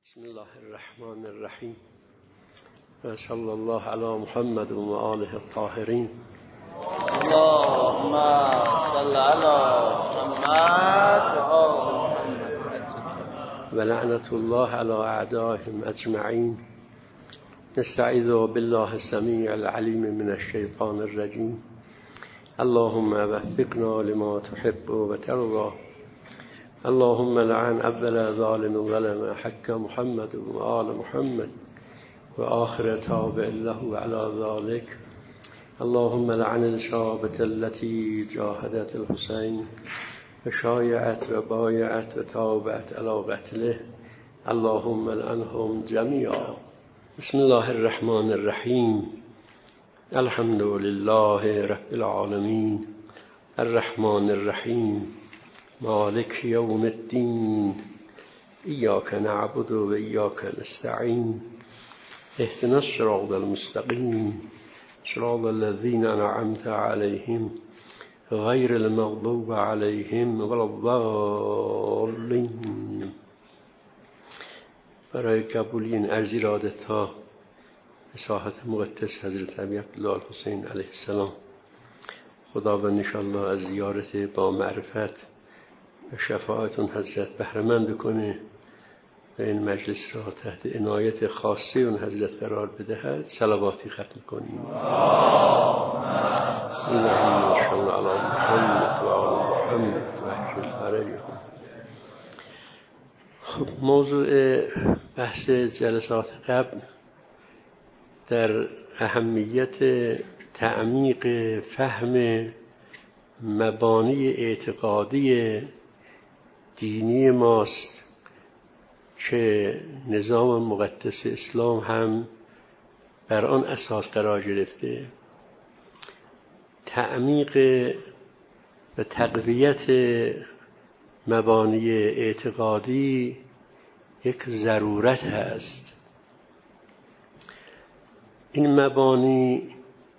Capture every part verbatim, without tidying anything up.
بسم الله الرحمن الرحیم و صلی الله علی محمد و آله الطاهرین. اللهم صل علی محمد و آل محمد و لعنت الله علی اعدائهم اجمعین. نستعیذ بالله السمیع العلیم من الشیطان الرجیم. اللهم وفقنا لما تحب و ترضى. اللهم لعن اول ظالم ظلم حق محمد و آل محمد و آخر تابع له على ذلك. اللهم لعن الشابة التي جاهدت الحسين و شایعت و بایعت و تابعت على قتله. اللهم لعنهم جميعا. بسم الله الرحمن الرحیم. الحمد لله رب العالمین الرحمن الرحیم مالک یوم الدین ایاک نعبد و ایاک نستعین اهدنا الصراط المستقیم صراط الذین انعمت علیهم غیر المغضوب علیهم ولا الضالین. برای قبول این عرض اراده تا به ساحت مقدس حضرت ابی عبدالله الحسین علیه السلام، خداوند انشاءالله از زیارت با معرفت و شفاعتون حضرت بهره‌مند کنه و این مجلس را تحت عنایت خاصه اون حضرت قرار بدهد. صلواتی ختم کنیم. اللهم صل علی محمد و آل محمد و عجل فرجهم. خب، موضوع بحث جلسات قبل در اهمیت تعمیق فهم مبانی اعتقادی دینی ماست که نظام مقدس اسلام هم بر آن اساس قرار گرفته. تعمیق و تقویت مبانی اعتقادی یک ضرورت هست. این مبانی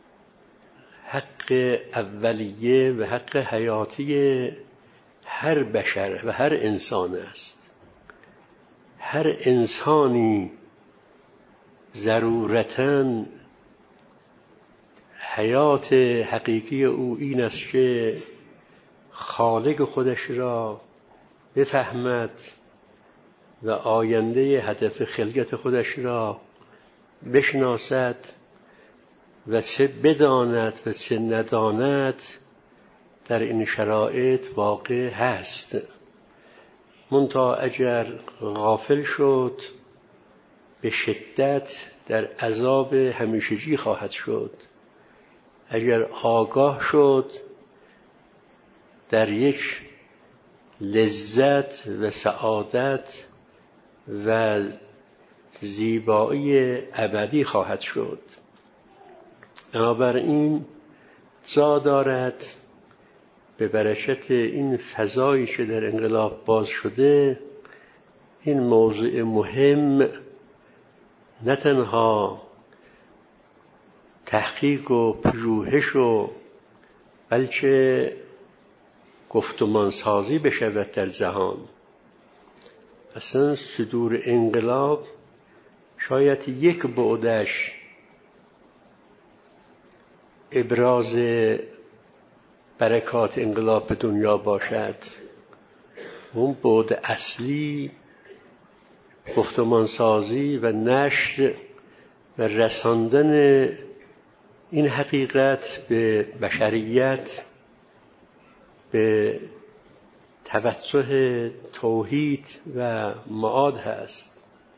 حق اولیه و حق حیاتی هر بشر و هر انسان است. هر انسانی ضرورتاً حیات حقیقی او این است که خالق خودش را بفهمد و آینده هدف خلقت خودش را بشناسد و چه بداند و چه نداند در این شرایط واقع هست. منتها اگر غافل شد به شدت در عذاب همیشگی خواهد شد. اگر آگاه شد در یک لذت و سعادت و زیبایی ابدی خواهد شد. بنابراین جا دارد به برکت این فضایی که در انقلاب باز شده این موضوع مهم نه تنها تحقیق و پژوهش و بلکه گفتمان سازی بشود در جهان. اصلا صدور انقلاب شاید یک بعدش ابراز برکات انقلاب به دنیا باشد. اون بعد اصلی گفتمان سازی و نشر و رساندن این حقیقت به بشریت به توسط توحید و معاد هست.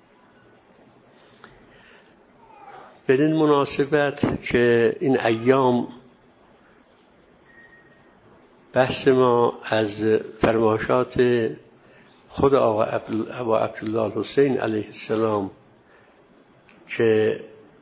بدین مناسبت که این ایام بحث ما از فرمایشات خود آقا عبدالله الحسین علیه السلام که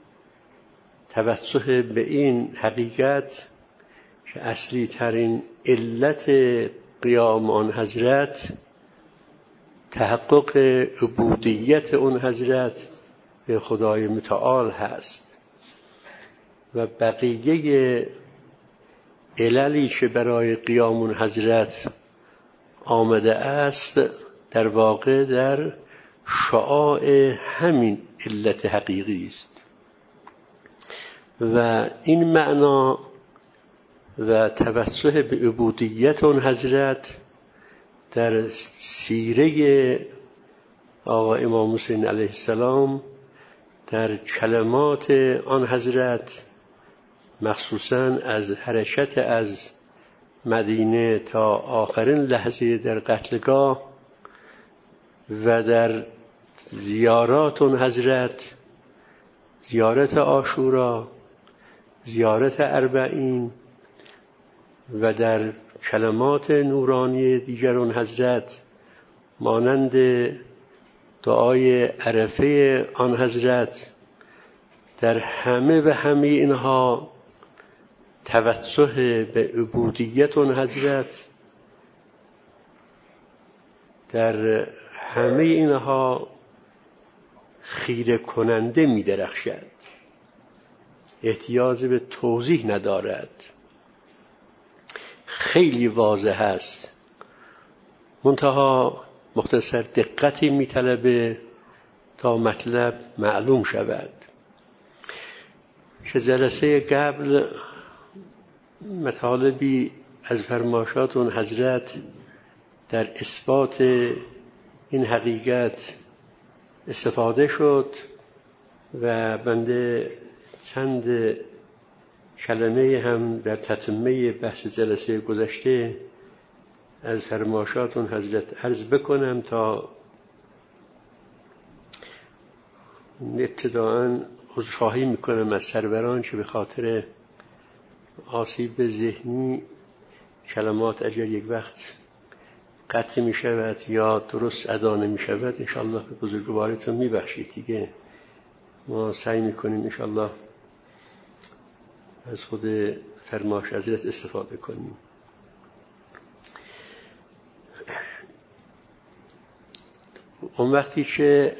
توسط به این حقیقت که اصلی ترین علت قیام آن حضرت تحقق عبودیت اون حضرت به خدای متعال هست و بقیه عللی که برای قیام اون حضرت آمده است در واقع در شعاع همین علت حقیقی است و این معنا و توسل به عبودیت اون حضرت در سیره آقا امام حسین علیه السلام، در کلمات آن حضرت، مخصوصاً از حرکت از مدینه تا آخرین لحظه در قتلگاه و در زیارات اون حضرت، زیارت عاشورا، زیارت اربعین و در کلمات نورانی دیگر اون حضرت مانند دعای عرفه آن حضرت، در همه و همه اینها توسل به عبودیت اون حضرت، در همه اینها خیره کننده می درخشد، احتیاج به توضیح ندارد، خیلی واضح است، منتها مختصر دقتی می طلبه تا مطلب معلوم شود. که جلسه قبل مطالبی از فرمایشات اون حضرت در اثبات این حقیقت استفاده شد و بنده چند کلمه هم در تتمه بحث جلسه گذشته از فرمایشات اون حضرت عرض بکنم تا ابتداءً عذرخواهی میکنم از سروران که به خاطر آسیب ذهنی کلمات اگر یک وقت قطع می شود یا درست ادا نمی شود، انشاءالله به بزرگوارتون می بخشید دیگه. ما سعی می کنیم انشاءالله از خود فرمایش حضرت استفاده کنیم. اون وقتی که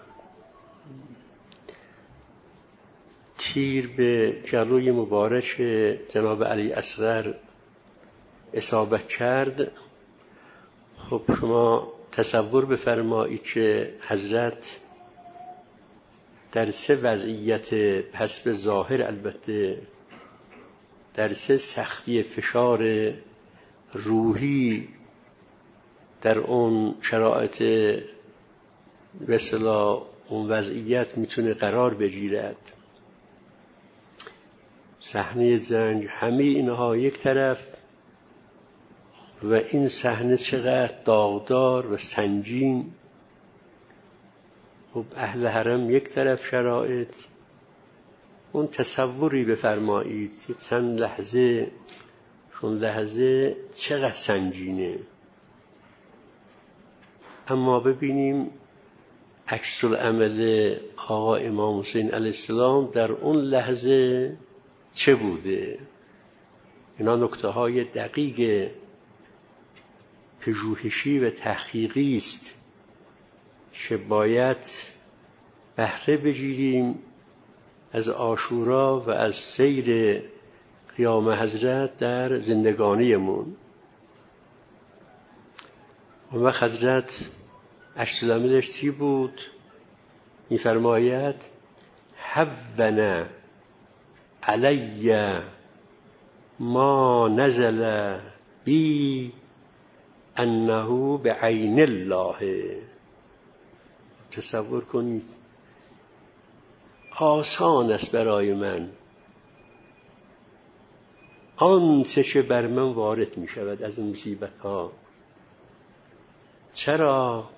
تیر به جلوی مبارک جناب علی اصغر اصابت کرد، خب شما تصور بفرمایید که حضرت در سه وضعیت حسب ظاهر، البته در سه سختی فشار روحی در اون شرایط به اصطلاح اون وضعیت میتونه قرار بگیرد. صحنه جنگ، همه اینها یک طرف و این صحنه چقدر داغدار و سنگین. خب اهل حرم یک طرف شرایط، اون تصوری بفرمایید که چند لحظه چون لحظه چقدر سنگینه. اما ببینیم عکس العمل آقا امام حسین علیه السلام در اون لحظه چه بوده. اینا نکته های دقیق پژوهشی و تحقیقی است که باید بهره بگیریم از عاشورا و از سیر قیام حضرت در زندگانیمون. اون وقت حضرت عکس العملش چی بود؟ می‌فرماید هون علی ما نزل بی انه بعین الله. تصور کنید آسان است برای من آنچه که بر من وارد می شود از مصیبت ها. چرا؟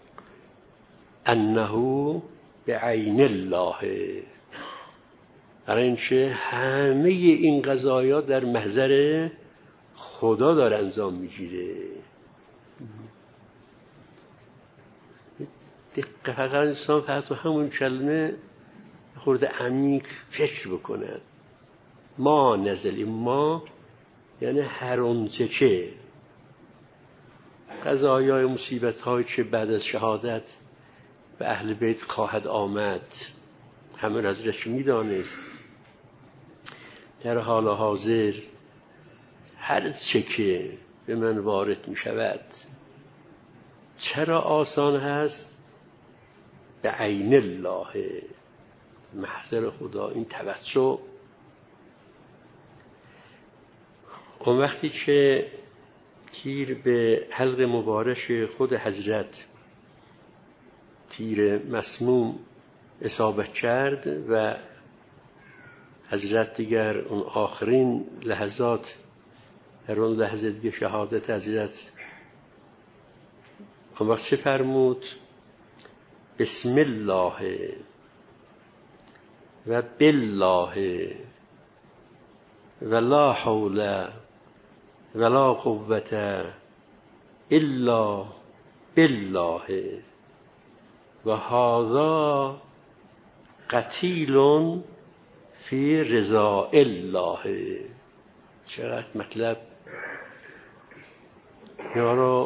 انه بعین الله، برای اینکه همه این قضایا در محضر خدا داره انجام میگیره. دقیقا فقط انسان فقط تو همون کلمه خورده عمیق فکر بکنه. ما نزل، ما یعنی هر آنچه که قضایای مصیبت هایی که بعد از شهادت به اهل بیت خواهد آمد، همه حضرت میدانست. در حال حاضر هر چه که به من وارد می شود چرا آسان هست؟ به عین الله، محضر خدا. این توسع. اون وقتی که تیر به حلق مبارک خود حضرت، تیر مسموم اصابت کرد و حضرت دیگر اون آخرین لحظات، در اون لحظه دیگه شهادت حضرت، اون وقت چه فرمود؟ بسم الله و بالله و لا حول و لا قوة الا بالله و هذا قتیل فی رضا الله. چقدر مطلب یارو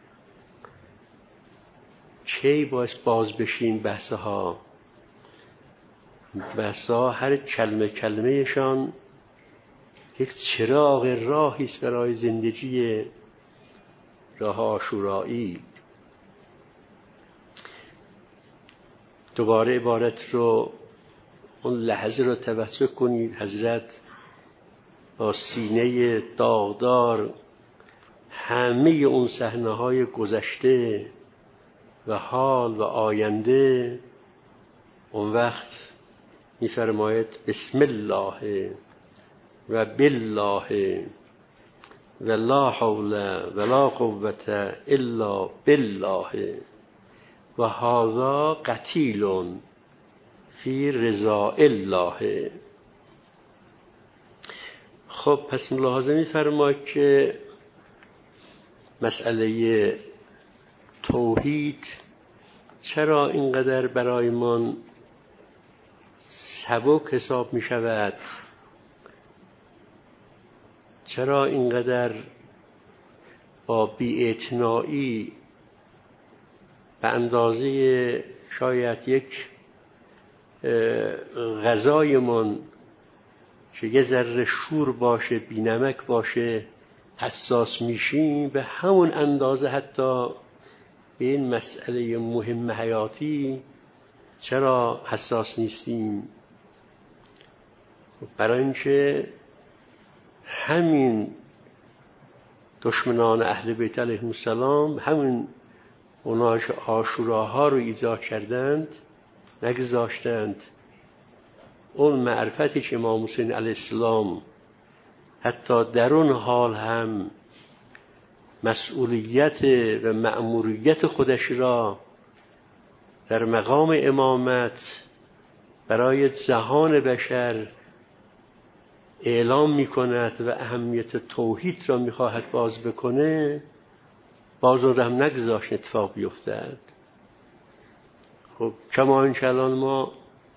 کی باعث باز بشین بحثها بحثها هر کلمه کلمهشان یک چراغ راهی است برای زندگی راه عاشورایی. دوباره عبارت رو، اون لحظه رو توسع کنید. حضرت با سینه داغدار همه اون صحنه‌های گذشته و حال و آینده، اون وقت می‌فرماید بسم الله و بالله و لا حول و لا قوة الا بالله و هذا قتیل فی رضا الله. خب پس ملاحظه می‌فرماید که مسئله توحید چرا اینقدر برایمان سبک حساب می شود؟ چرا اینقدر با بی‌اعتنایی به اندازه شاید یک غذایمان که یه ذره شور باشه، بی‌نمک باشه، حساس میشیم، به همون اندازه حتی به این مسئله مهم حیاتی چرا حساس نیستیم؟ برای اینکه همین دشمنان اهل بیت علیهم السلام، همین اونها که عاشوراها رو ایجاد کردند، نگذاشتند اون معرفتی که امام حسین علیه السلام حتی در اون حال هم مسئولیت و مأموریت خودش را در مقام امامت برای جهان بشر اعلام می کند و اهمیت توحید را می خواهد باز بکنه، باز رو هم نگذاشت اتفاق بیفتد. خب کما اینکه الان ما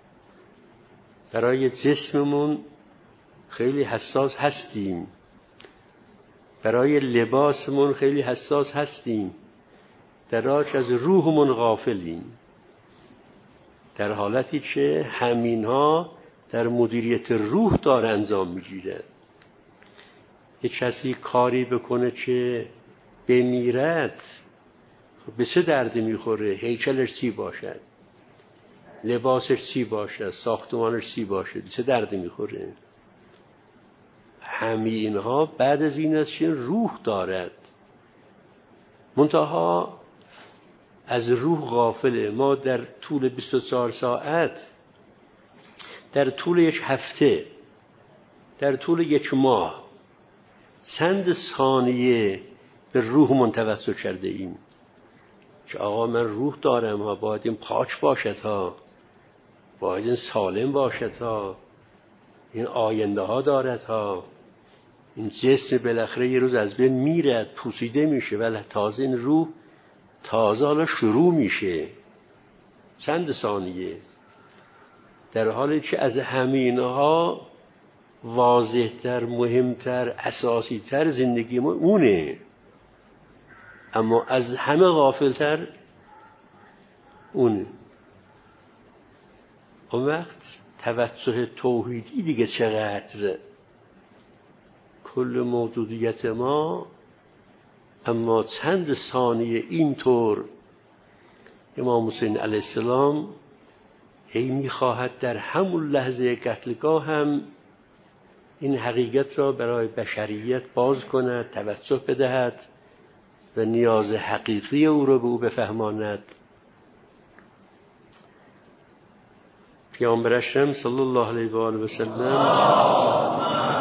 برای جسممون خیلی حساس هستیم، برای لباسمون خیلی حساس هستیم، در حالی که از روحمون غافلیم، در حالتی که همینها در مدیریت روح داره انجام میگیره. یک کسی کاری بکنه که بمیرد، به چه دردی میخوره؟ هیکلش چی باشد، لباسش چی باشد، ساختمانش چی باشد، به چه دردی میخوره؟ همه اینها بعد از این است که روح دارد، منتها از روح غافله. ما در طول بیست و چهار ساعت، در طول یک هفته، در طول یک ماه چند ثانیه به روح توسل کرده ایم که آقا من روح دارم ها، باید این پاک باشد ها، باید این سالم باشد ها، این آینده ها دارد ها، این جسم بالاخره یه روز از بین میرد، پوسیده میشه، ولی تازه این روح تازه حالا شروع میشه. چند ثانیه، در حالی که از همه اینها واضح‌تر، مهمتر، اساسی‌تر زندگی ما اونه، اما از همه غافلتر اونه. اون وقت توسع توحیدی دیگه چقدر کل موجودیت ما، اما چند ثانیه اینطور امام حسین علیه السلام هی میخواهد در همون لحظه قتلگاه هم این حقیقت را برای بشریت باز کند، توسط بدهد و نیاز حقیقی او را به او بفهماند. پیامبر اکرم صلی الله علیه و آله و سلم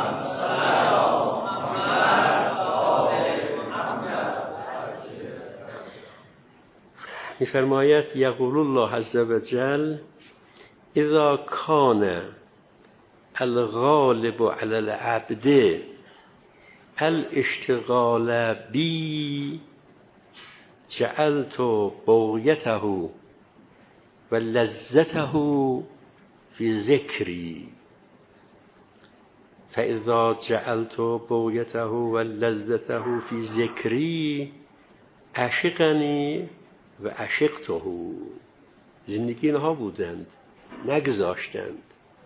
می‌فرماید یقول الله عز وجل اذا کان الغالب علی العبد الاشتغال بی جعلت بغیته و لذته فی ذکری فاذا جعلت بغیته و لذته فی ذکری عشقنی و عشقته. زندگی اینها بودند، نگذاشتند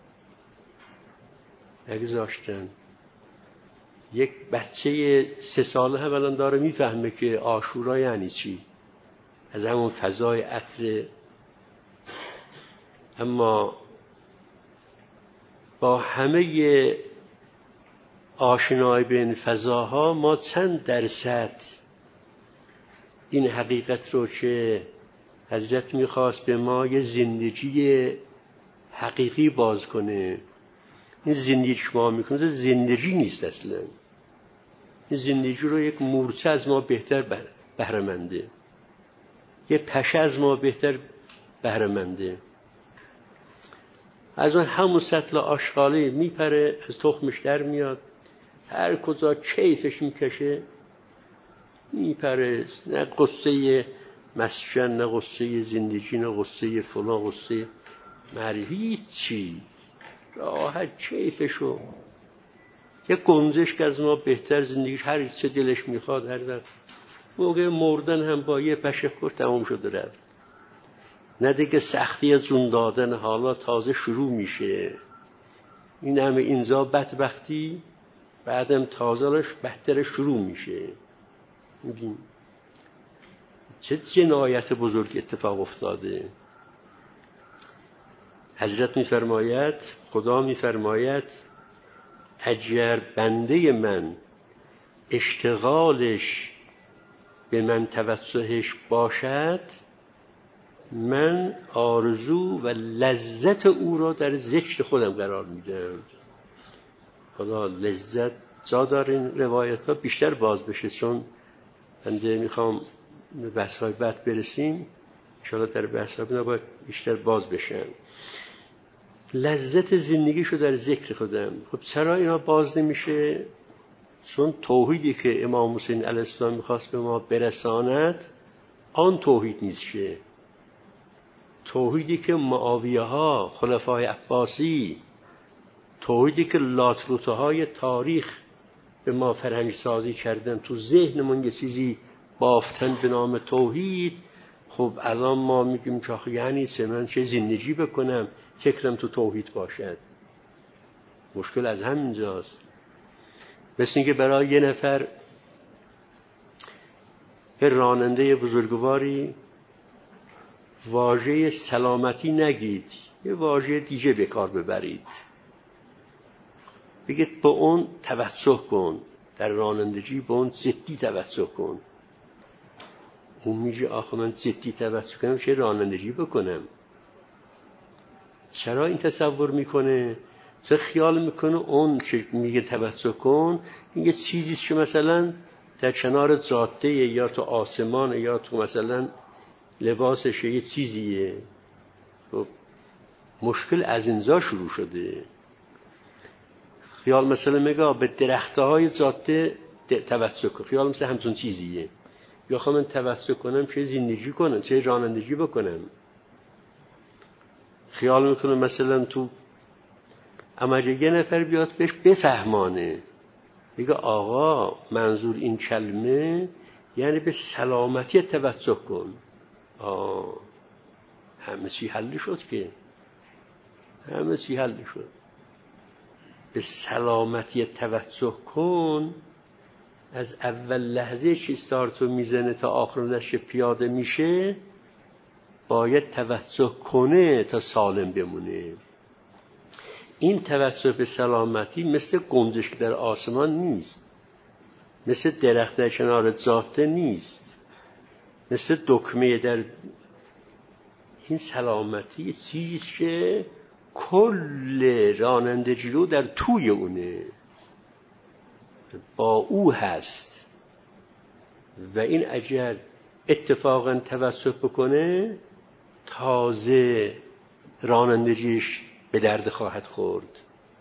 نگذاشتند یک بچه سه ساله هم الان داره میفهمه که عاشورا یعنی چی، از همون فضای عطر. اما با همه آشنایی به این فضاها ما چند درصد این حقیقت رو که حضرت میخواست به ما یه زندگی حقیقی باز کنه، این زندگی که ما میکنه زندگی نیست اصلا. این زندگی رو یک مورچه از ما بهتر بهره‌منده، یه پشه از ما بهتر بهره‌منده. از اون همون سطل آشغالی میپره، از تخمش در میاد، هر کجا کیفش میکشه میپره. نه قصه مسکن، نه قصه زندگی، نه قصه فلان، قصه معرفی، هیچی، راحت کیفشو. یه گنجش که از ما بهتر زندگیش هر چه دلش میخواد هر وقت. موقع مردن هم با یه پشه خور تمام شده رفت. نه دیگه سختی از جون دادن حالا تازه شروع میشه. این همه اینجا بدبختی بعدم تازهش بهتر شروع میشه. میبین چه جنایت بزرگ اتفاق افتاده. حضرت میفرماید، خدا میفرماید اگر بنده من اشتغالش به من توسهش باشد، من آرزو و لذت او را در ذکر خودم قرار میدم. حالا لذت جا داره این روایت ها بیشتر باز بشه، چون بنده میخوام به بحث های بعد برسیم، ان شاءالله در بحث ها باید بیشتر باز بشن. لذت زندگیشو در ذکر خودم. خب چرا اینا باز نمیشه؟ چون توحیدی که امام حسین علیه السلام میخواست به ما برساند آن توحید نیست. توحیدی که معاویه ها، خلفای عباسی، توحیدی که لاطروته های تاریخ به ما فرهنگ سازی کردن، تو ذهنمون یه چیزی بافتن به نام توحید. خب الان ما میگیم که یعنی چه، من چه زندگی بکنم فکرم تو توحید باشد؟ مشکل از همینجاست. مثل اینکه برای یه نفر، یه راننده بزرگواری، واژه سلامتی نگید، یه واژه دیگه به کار ببرید، بگید با اون توجه کن، در رانندگی با اون جدی توجه کن. اون میگه آخه من جدی توجه کنم چه رانندگی بکنم؟ چرا این تصور میکنه؟ چه خیال میکنه اون چه میگه توجه کن این یه چیزی که مثلا در کنار جاده یا تو آسمان یا تو مثلا لباسش یه چیزیه. خب مشکل از اینجا شروع شده. خیال مثلا میگه به درختهای جاده توجه کن، خیال مثلا همچون چیزیه. یا خواهم من توجه کنم چه زندگی کنم، چه رانندگی بکنم. خیال میکنه مثلا تو اما یه نفر بیاد بهش بفهمانه، میگه آقا منظور این کلمه یعنی به سلامتی توجه کن. آه همه چی حل شد که، همه چی حل شد. به سلامتی توجه کن، از اول لحظه که استارتو میزنه تا آخر نشه پیاده میشه، باید توسل کنه تا سالم بمونه. این توسل به سلامتی مثل گنجشک در آسمان نیست، مثل درخت در کنار جاده نیست، مثل دکمه در این سلامتی چیزی که کل رانندگی رو در توی اونه، با او هست و این اگر اتفاقا توسل بکنه تازه رانندگیش به درد خواهد خورد،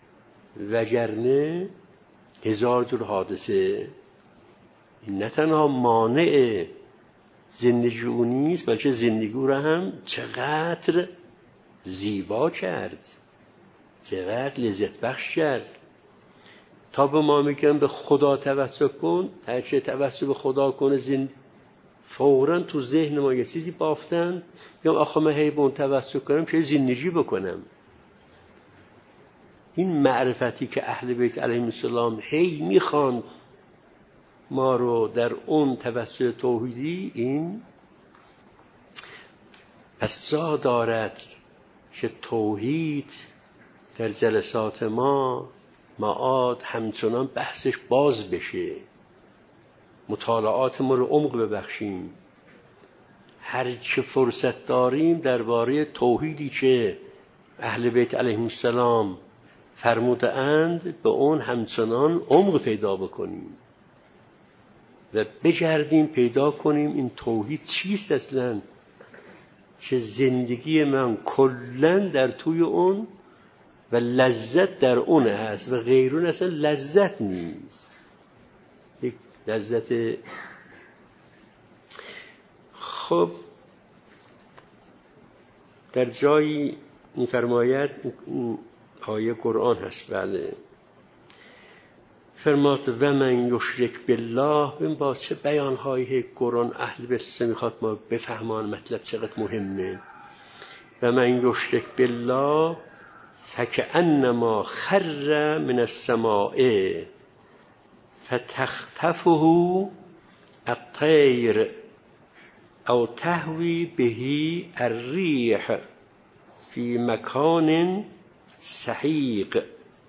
وگرنه هزار جور حادثه. این نه تنها مانع زندگی او نیست بلکه زندگی او را هم چقدر زیبا کرد، چقدر لذت بخش کرد. تا به ما میگن به خدا توسل کن، هرچه توسل به خدا کنه زند فوراً تو ذهن ما یه چیزی بافتن، میگم آخه من هی به اون توسل کنم چه زندگی بکنم. این معرفتی که اهل بیت علیهم السلام هی میخوان ما رو در اون توسل توحیدی، این پس جا دارد که توحید در جلسات ما معاد همچنان بحثش باز بشه، مطالعات ما رو عمق ببخشیم، هر چه فرصت داریم درباره توحیدی که اهل بیت علیهم السلام فرموده اند به اون همچنان عمق پیدا بکنیم و بگردیم پیدا کنیم این توحید چیست اصلا، که زندگی من کلن در توی اون و لذت در اون هست و غیرون اصلا لذت نیست، یک لذت. خب در جایی می‌فرماید، این آیه قرآن هست، بله، فرماد و من یشرک بالله. این با چه بیان‌های قرآن اهل بیت میخواد ما بفهمان مطلب چقدر مهمه. و من یشرک بالله فکأنما خر من السماء فتخطفه الطیر او تهوی به الریح فی مکان سحیق.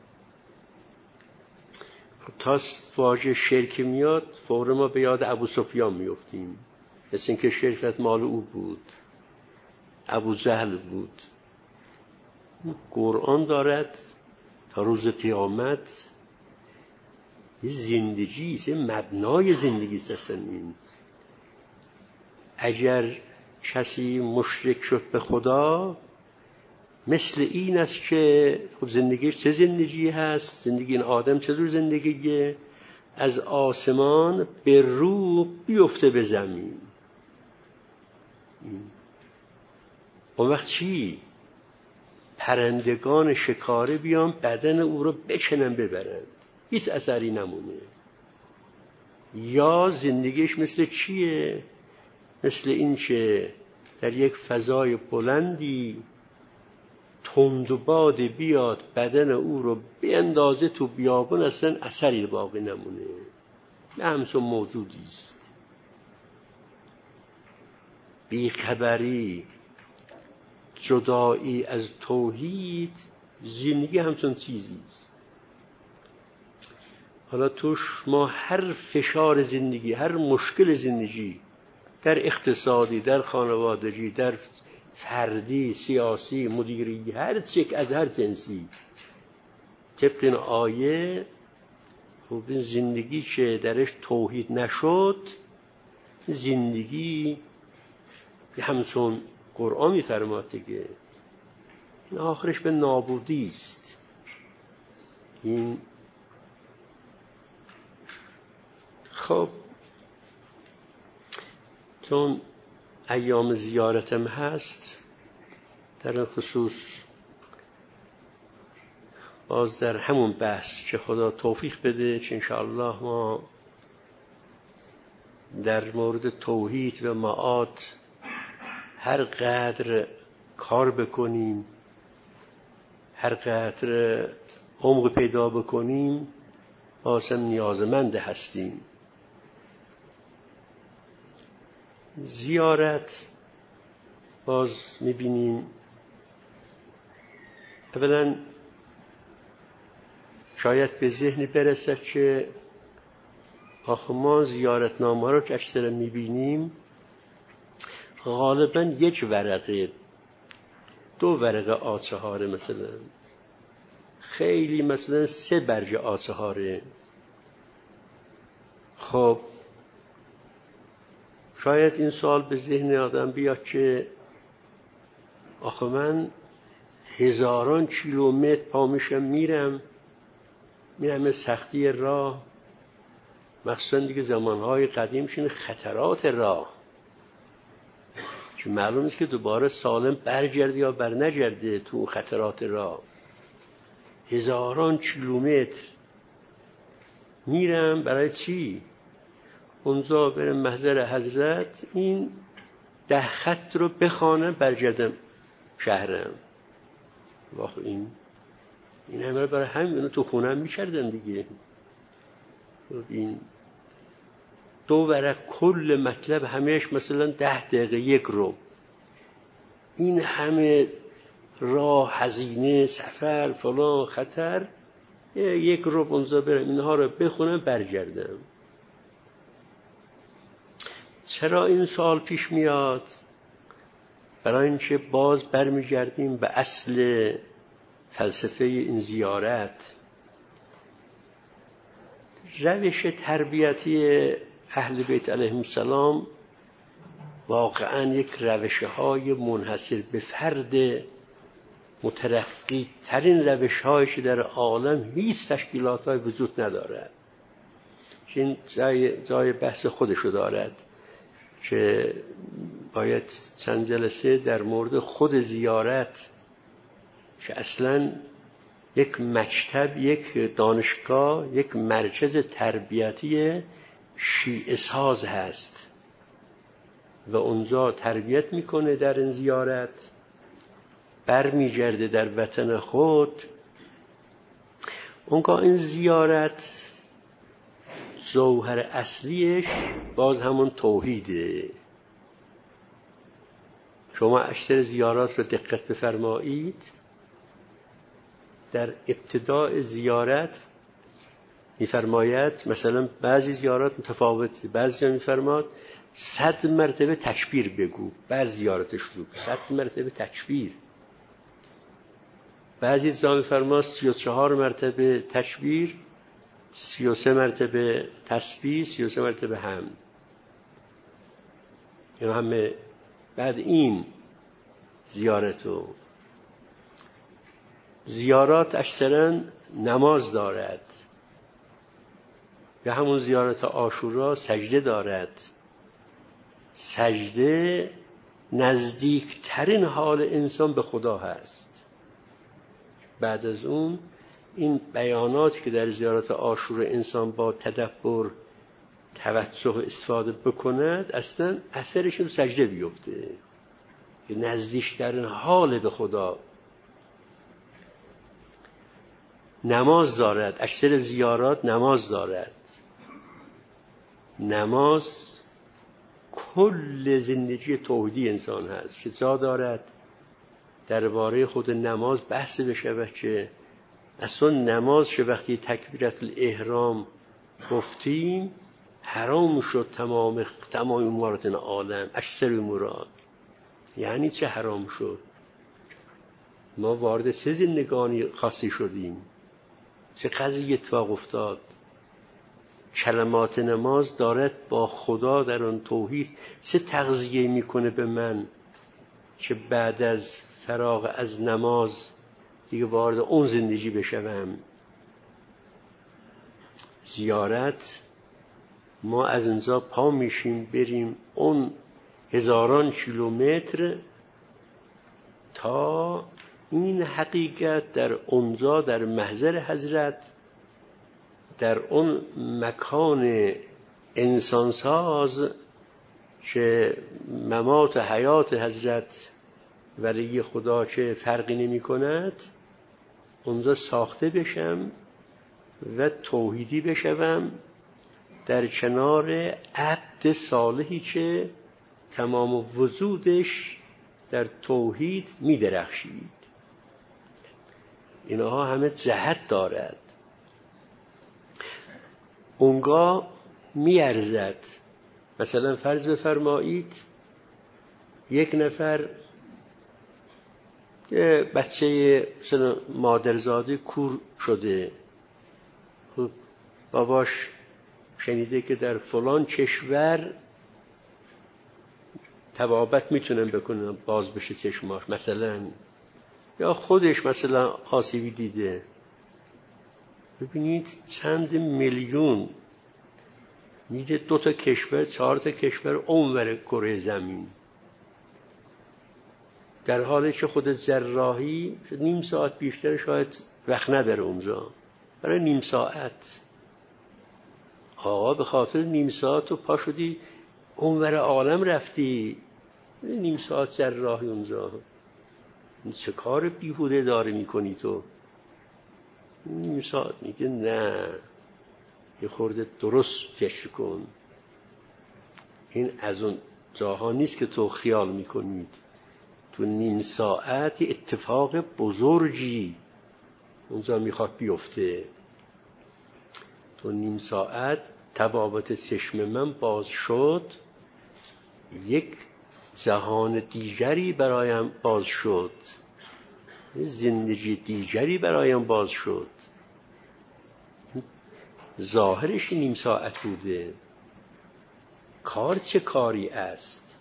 تا واژه شرک میاد فوراً ما به یاد ابو سفیان میفتیم، مثل اینکه شرکت مال او بود، ابو جهل بود. قرآن دارد تا روز قیامت یه زندگی است، یه مبنای زندگی است اصلا. این اگر کسی مشرک شد به خدا مثل این است که خب زندگیش چه زندگی هست، زندگی این آدم چه جور زندگیه، از آسمان به رو بیفته به زمین. اون وقت چی؟ پرندگان شکاره بیان بدن او رو بکنن ببرند، هیچ اثری نمونه. یا زندگیش مثل چیه؟ مثل این که در یک فضای بلندی تند و باد بیاد بدن او رو بیندازه تو بیابون، اصلا اثری باقی نمونه، نه همچون موجودی است. بیخبری، جدایی از توحید، زندگی همچون چیزی است. حالا توش ما هر فشار زندگی، هر مشکل زندگی، در اقتصادی، در خانوادگی، در فردی، سیاسی، مدیری، هر چیک از هر جنسی، طبق این آیه خب این زندگی که درش توحید نشد، زندگی همچون قرآن می‌فرماد دیگه، این آخرش به نابودی است. این خب چون ایام زیارتم هست، در این خصوص باز در همون بحث که خدا توفیق بده که انشاءالله ما در مورد توحید و معاد هر قدر کار بکنیم، هر قدر عمق پیدا بکنیم، بازم نیازمند هستیم. زیارت باز میبینیم اولا شاید به ذهنی برسد که آخه ما زیارتنامه رو که اکثر میبینیم غالبا یک ورقه دو ورقه آچهاره، مثلا خیلی مثلا سه برگ آچهاره. خب شاید این سوال به ذهن آدم بیاد که آخه من هزاران کیلومتر پا میشم میرم میرم سختی راه، مخصوصا دیگه زمانهای قدیم شین خطرات راه که معلوم است که دوباره سالم برگرده یا بر نگرده تو خطرات راه. هزاران کیلومتر میرم برای چی؟ اونجا برم محضر حضرت این ده خط رو بخوانم برگردم شهرم. واقع این این همه برای همین تو خونم میکردم دیگه. این دو ورق کل مطلب همهش مثلا ده دقیقه یک رو، این همه راه هزینه سفر فلان خطر، یک رو اونجا برم اینها رو بخونم برگردم. چرا این سوال پیش میاد؟ برای اینکه باز برمیگردیم به اصل فلسفه این زیارت. روش تربیتی اهل بیت علیهم السلام واقعا یک روش‌های منحصر به فرد مترقی ترین روش‌هایی که در عالم هیچ تشکیلات‌های وجود ندارد. این جای, جای بحث خودشو دارد که باید چند جلسه در مورد خود زیارت که اصلاً یک مکتب، یک دانشگاه، یک مرکز تربیتی شیعه ساز هست و اونجا تربیت میکنه. در این زیارت برمیگرده در وطن خود. اونگاه این زیارت جوهر اصلیش باز همون توحیده. شما اکثر زیارات رو دقت بفرمایید، در ابتداء زیارت میفرماید مثلا بعضی زیارات متفاوته، بعضی میفرماد صد مرتبه تکبیر بگو، بعضی زیارتش رو صد مرتبه تکبیر، بعضی زمان میفرماد سی و چهار مرتبه تکبیر، سی و سه مرتبه تسبیح، سی و سه مرتبه حمد. این همه بعد این زیارتو زیارات اکثرا نماز دارد، یا همون زیارت عاشورا سجده دارد. سجده نزدیکترین حال انسان به خدا هست. بعد از اون این بیاناتی که در زیارت عاشورا انسان با تدبر توجه استفاده بکند اصلا اثرش رو سجده بیفته، که نزدیکترین حال به خدا. نماز دارد، اکثر زیارات نماز دارد. نماز کل زندگی توحیدی انسان هست که جا دارد درباره خود نماز بحث بشود که اصلا نماز که وقتی تکبیرت الاحرام گفتیم حرام شد تمام تمام امورات عالم، اکثر امورات. یعنی چه حرام شد؟ ما وارد سه زندگانی خاصی شدیم. چه قضیه اتفاق افتاد؟ کلمات نماز دارد با خدا در آن توحید چه تغذیه میکنه به من که بعد از فراغ از نماز دیگه وارد اون زندگی بشوم. زیارت ما از اینجا پا میشیم بریم اون هزاران کیلومتر تا این حقیقت در اونجا در محضر حضرت، در اون مکان انسانساز که ممات حیات حضرت ولی خدا که فرقی نمی کند، اونجا ساخته بشم و توحیدی بشوم در کنار عبد صالحی که تمام وجودش در توحید می درخشید. اینها همه جهت دارد. اونگاه می ارزد. مثلا فرض بفرمایید یک نفر بچه مثلا مادرزاده کور شده، خب باباش شنیده که در فلان کشور طبابت میتونن بکنن باز بشه چشماش مثلا، یا خودش مثلا آسیبی دیده. ببینید چند میلیون میده دو تا کشور چهار تا کشور اونور کره زمین، در حالی که خود جراحی نیم ساعت بیشتر شاید وقت نداره اونجا، برای نیم ساعت. آقا به خاطر نیم ساعت و پا شدی اونور عالم رفتی، نیم ساعت جراحی اونجا، چه کار بیهوده داری میکنی تو؟ نیم ساعت. میگه نه، یه خورده درست فکر کن، این از اون جاها نیست که تو خیال میکنید. تو نیم ساعت اتفاق بزرگی اونجا میخواد بیفته. تو نیم ساعت طبابت چشم من باز شد، یک جهان دیگری برایم باز شد، زندگی دیگری برایم باز شد. ظاهرش نیم ساعت بوده، کار چه کاری است؟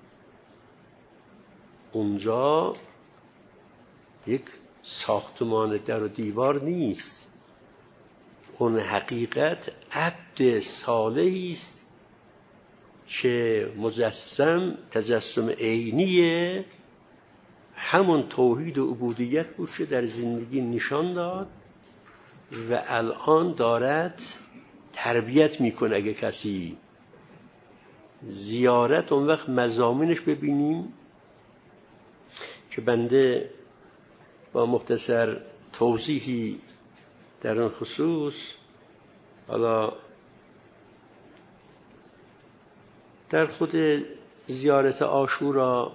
اونجا یک ساختمان در و دیوار نیست، اون حقیقت عبد صالحی است که مجسم تجسم عینی همون توحید و عبودیت بود که در زندگی نشان داد و الان دارد تربیت میکنه. اگه کسی زیارت اون وقت مضامینش ببینیم که بنده با مختصر توضیحی در اون خصوص، حالا در خود زیارت عاشورا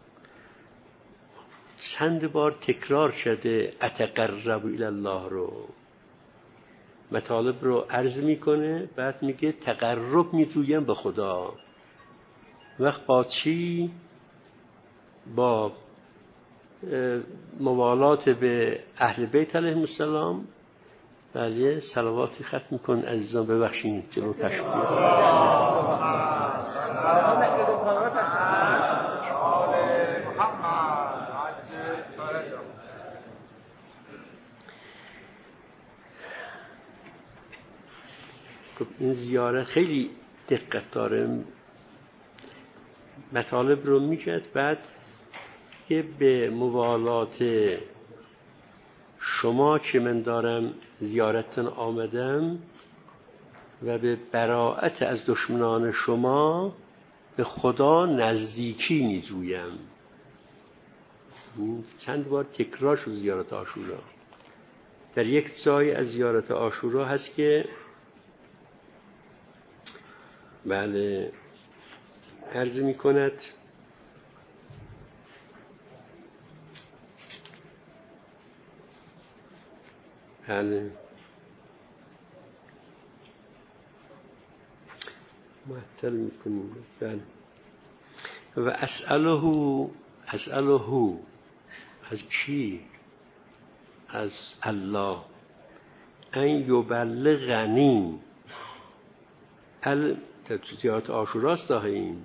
چند بار تکرار شده اتقرب الی الله رو، مطالب رو عرض میکنه، بعد میگه تقرب میجویم به خدا. وقت با چی؟ با موالات به اهل بیت علیهم السلام. بله صلواتی ختم میکن عزیزان، ببخشید جلو تشبیه. خب این زیارت خیلی دقت داره، مطالب رو میکرد، بعد که به موالات شما که من دارم زیارتتون آمدم و به براءت از دشمنان شما به خدا نزدیکی میجویم. چند بار تکرار شد زیارت عاشورا. در یک جای از زیارت عاشورا هست که بله عرض می کند بله معطل می کنیم. بله و اسأله اسأله از کی؟ از الله. ان یبلغنی ال زیارت عاشوراست این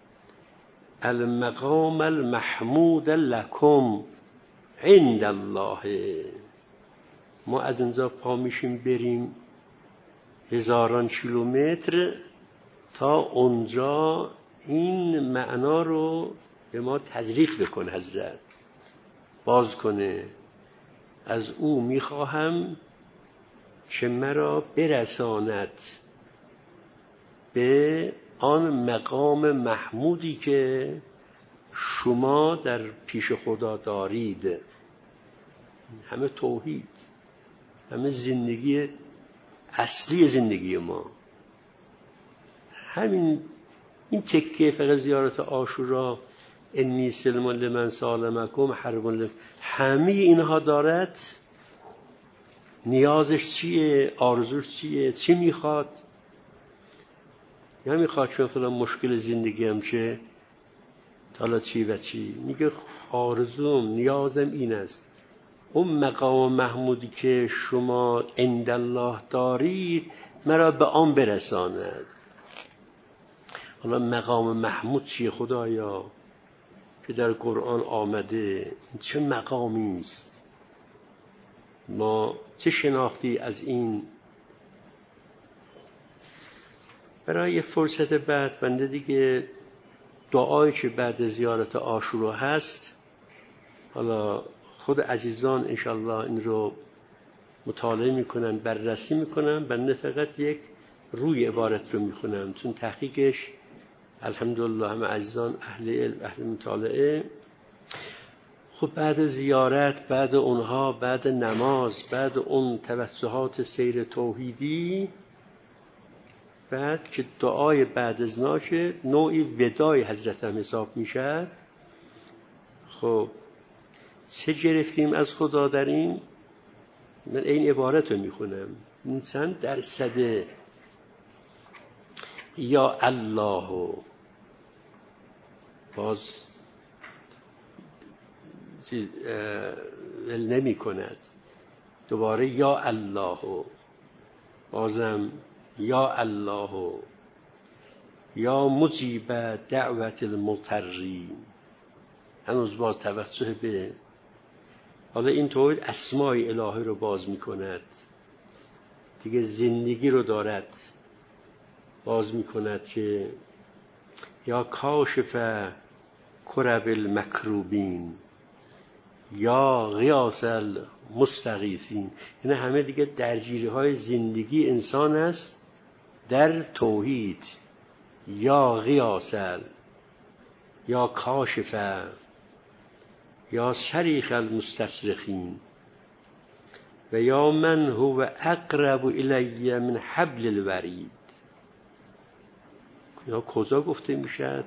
المقام المحمود لکم عند الله. ما از اینجا پا میشیم بریم هزاران کیلومتر تا اونجا این معنا رو به ما تزریق بکنه، حضرت باز کنه. از او میخواهم که مرا برساند به آن مقام محمودی که شما در پیش خدا دارید. همه توحید، همه زندگی اصلی زندگی ما همین. این تکه فقط زیارت عاشورا انی سلم لمن سالمکم حرب لمن، همه اینها دارد. نیازش چیه؟ آرزوش چیه؟ چی میخواد؟ یا میخواد که مثلا مشکل زندگی هم چه حالا چی و چی؟ میگه آرزوم نیازم این است، اون مقام محمودی که شما عند الله دارید مرا به آن برساند. حالا مقام محمود چیه خدایا که در قرآن آمده؟ چه مقامی است؟ ما چه شناختی از این؟ برای فرصت بعد بنده دیگه دعایی که بعد زیارت عاشورا هست، حالا خود عزیزان انشالله این رو مطالعه میکنن، بررسی میکنن، بنده فقط یک روی عبارت رو میخونم، چون تحقیقش الحمدلله همه عزیزان اهل علم اهل مطالعه. خب بعد زیارت، بعد اونها، بعد نماز، بعد اون توسعات سیر توحیدی، بعد که دعای بعد از ناشه نوعی ودای حضرت هم حساب میشه. خب چه گرفتیم از خدا در این؟ من این عبارت رو میخونم، این چند درصد یا الله باز ول نمی کند، دوباره یا الله، بازم یا الله، یا مجیب دعوت المضطرین، هنوز باز توجه به حالا این توحید اسمای الهی رو باز می کند دیگه، زندگی رو دارد باز می کند که یا کاشف کرب المکروبین یا غیاث المستغیثین. این همه دیگه درگیری های زندگی انسان است در توحید. یا غیاث، یا کاشف، یا شریخ المستصرخین، و یا من هو اقرب الی من حبل الورید. یا کجا گفته میشد؟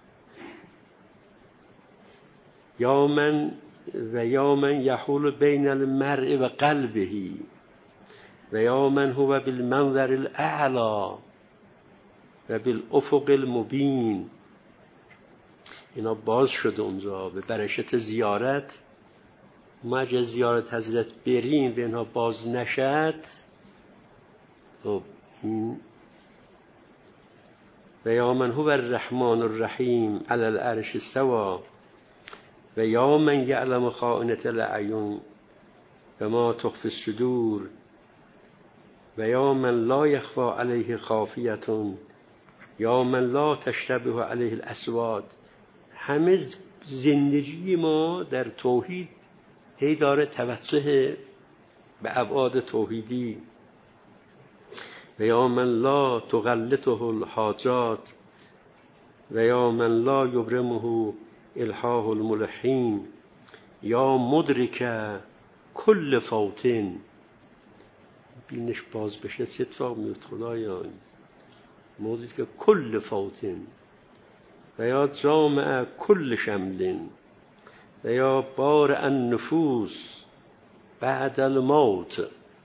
یا من و یا من یحول بین المرء و قلبه و یا من هو بالمنظر الاعلی و بالافق المبین. اینا باز شده اونجا به برکت زیارت. ما اگه زیارت حضرت بریم و اینا باز نشد، خب و یا من هو الرحمن الرحیم علی العرش استوى و یا من یعلم خائنة الاعین و ما تخفی الصدور و یا من لا یخفی علیه خافیة یا من لا تشتبه علیه الاصوات. همه زندگی ما در توحید هی داره توجه به ابعاد توحیدی. و یا من لا تغلطه الحاجات و یا من لا یبرمه الحاح الملحین یا مدرک کل فوتن. بینش باز بشه چه اتفاق میفته خدایان؟ مدرک کل فوتن و یا جامع کل شمل و یا بار النفوس بعد الموت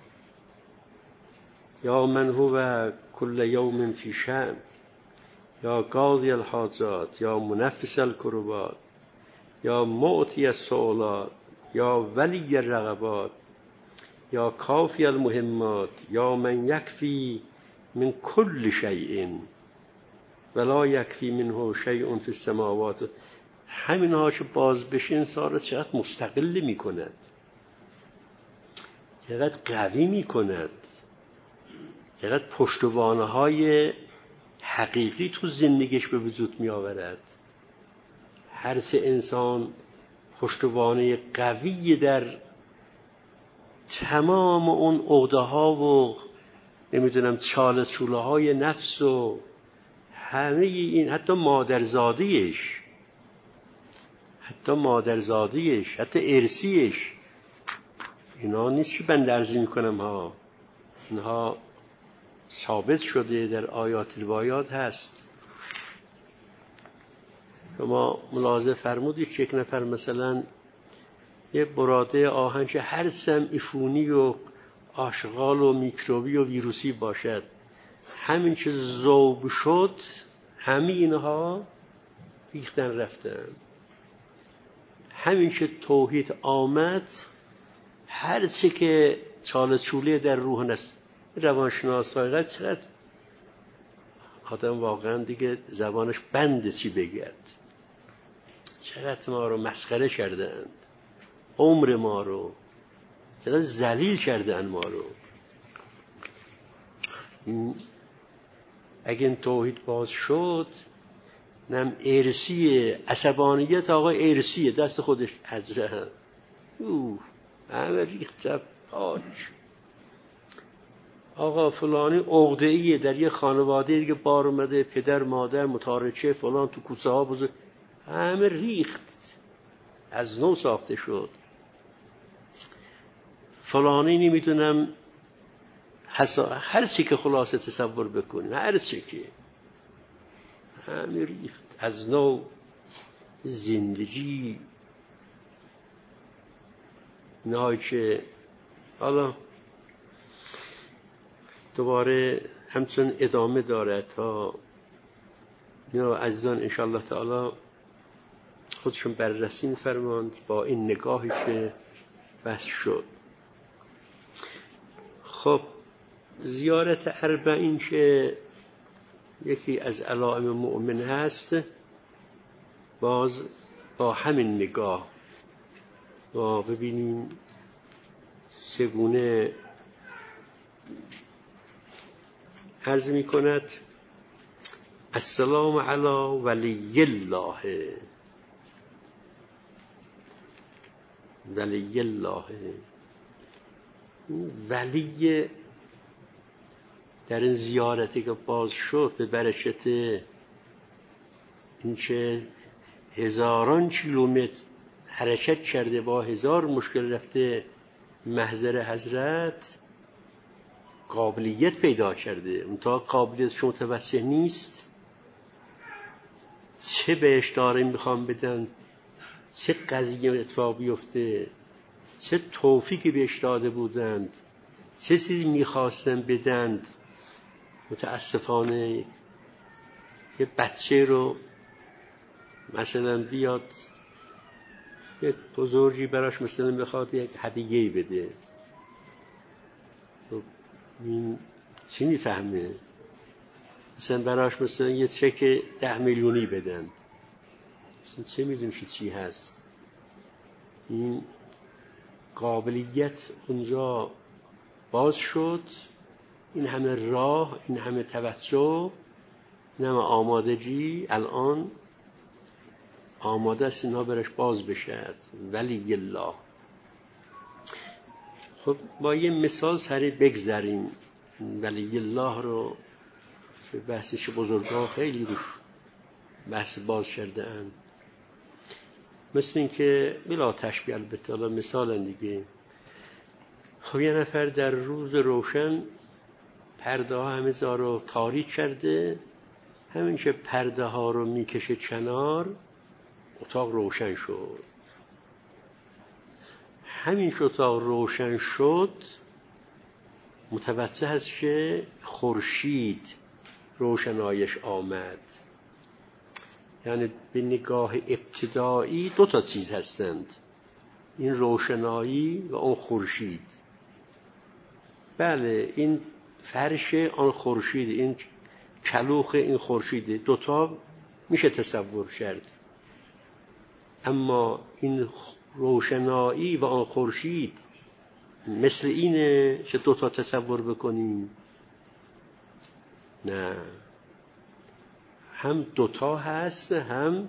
یا من هو کل یوم فی شأن یا قاضی الحاجات یا منفس الکربات یا معطی السؤالات یا ولی الرغبات یا کافی المهمات یا من یکفی من کل شیء ولا یکفی منه شیء فی السماوات. همین ها که باز بشه انسان را چقدر مستقل می کند، چقدر قوی می کند، چقدر پشتوانه های حقیقی تو زندگیش به وجود می آورد. هر سه انسان پشتوانه قوی در تمام اون عقده ها و نمیدونم چاله چوله های نفس و همه این، حتی مادرزادیش حتی مادرزادیش حتی ارسیش، اینا نیست که بنده عرضی میکنم ها، اینها ثابت شده در آیات البایات هست. شما ملاحظه فرمودید یک نفر مثلا یه براده آهنچه هر سم عفونی و آشغال و میکروبی و ویروسی باشد، همین که ذوب شد همه اینها ریختن رفتن. همین که توحید آمد، هر چی که چاله چوله در روح نست روانشناس های چقدر آدم واقعا دیگه زبانش بنده چی بگرد، چقدر ما رو مسخره کردند، عمر ما رو چقدر ذلیل کردن ما رو. اگه این توحید باز شد، نم ارسیه عصبانیت آقای ارسیه دست خودش ازره اوه همه ریخت رفت پاک. آقا فلانی عقده‌ایه در یه خانواده دیگه بار اومده، پدر مادر متارکه فلان تو کوڅه ها بزرگ، همه ریخت، از نو ساخته شد. فلانی نمیتونم حسا... هر چی که خلاصه تصور بکنیم، هر چی که همه ریخت از نو. زندگی نهایی که حالا دوباره همچون ادامه داره تا یا عزیزان انشاءالله تعالی خودشون بررسی می‌فرمایند با این نگاهی که بس شد. خب زیارت اربعین که یکی از علائم مؤمن هست، باز با همین نگاه ما ببینیم چگونه عرض می کند السلام علی ولی الله. ولی الله ولی در این زیارتی که باز شد به برکت این که هزاران کیلومتر حرکت کرده با هزار مشکل رفته محضر حضرت، قابلیت پیدا کرده. اونتا قابلیتش متوسع نیست. چه بهش داره میخوام بدن، چه قضیه اتفاق بیفته، چه توفیقی بهش داده بودند، چه چیزی میخواستن بدند. متاسفانه یه بچه رو مثلا بیاد یه بزرگی براش مثلا میخواد یک هدیه‌ای بده، این چی میفهمه؟ مثلا براش مثلا یه چک ده میلیونی بدند، چه میدونی که چی هست. این قابلیت اونجا باز شد، این همه راه، این همه توجه، این همه آمادگی الان آماده است اینها برش باز بشد. ولی الله. خب با یه مثال سریع بگذریم ولی الله رو که بحثش بزرگان خیلی روش بحث باز کرده اند. مثل این که بلا تشبیه البته حالا مثال دیگه. خب یه نفر در روز روشن پرده ها همه جا رو تاریک کرده، همین که پرده ها رو میکشه کنار اتاق روشن شد. همین که اتاق روشن شد متوجه هست که خورشید روشنایش آمد. یعنی به نگاه ابتدایی دو تا چیز هستند، این روشنایی و اون خورشید. بله این فرش آن خورشید، این کلوخ این خورشید، دوتا میشه تصور کرد. اما این روشنایی و آن خورشید مثل اینه که دوتا تصور بکنیم؟ نه، هم دوتا هست، هم